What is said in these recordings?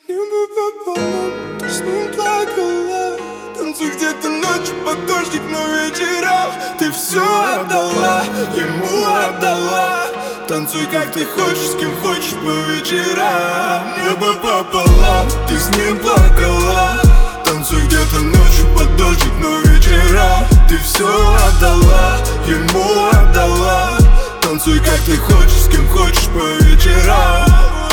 Небо пополам, ты с ним плакала. Танцуй где-то ночью под дождик, но вечером ты все отдала, ему отдала. Танцуй как ты хочешь, с кем хочешь по вечерам. Небо пополам, ты с ним плакала. Танцуй где-то ночью под дождик, но вечером ты все отдала, ему отдала. Танцуй как ты хочешь, с кем хочешь по вечерам.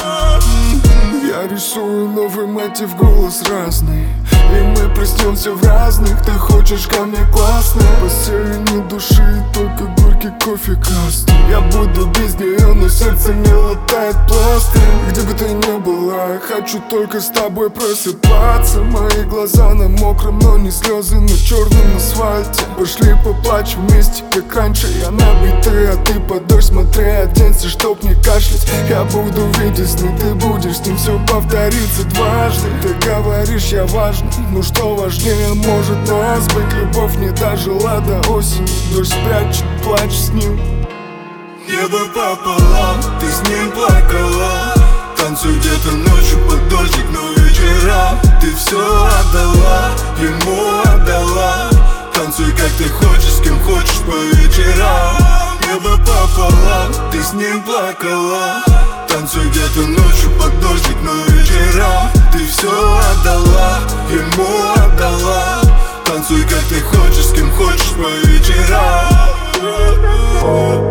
Я рисую новый мотив, голос разный, и мы проснемся в разных. Ты хочешь ко мне классно, в постели ни души, только горький кофе красный. Я буду без нее, но сердце не латает пластырь. Где бы ты ни была, я хочу только с тобой просыпаться. Мои глаза на мокром, но не слезы на черном асфальте. Пошли поплачем вместе, как раньше. Я набитый, а ты под дождь смотри, оденься, чтоб не кашлять. Я буду видеть сны, ты будешь с ним, все повторится дважды. Ты говоришь, я важный, ну что важнее может нас быть? Любовь не дожила до осени, дождь спрячет, плачь с ним. Небо пополам, ты с ним плакала. Танцуй где-то ночью под дождик, но вечером ты все отдала, ему отдала. Танцуй как ты хочешь, с кем хочешь по вечерам. Небо пополам, ты с ним плакала. Танцуй где-то ночью под дождик, но вечером ты все отдала, ему отдала. Танцуй как ты хочешь, с кем хочешь по вечерам.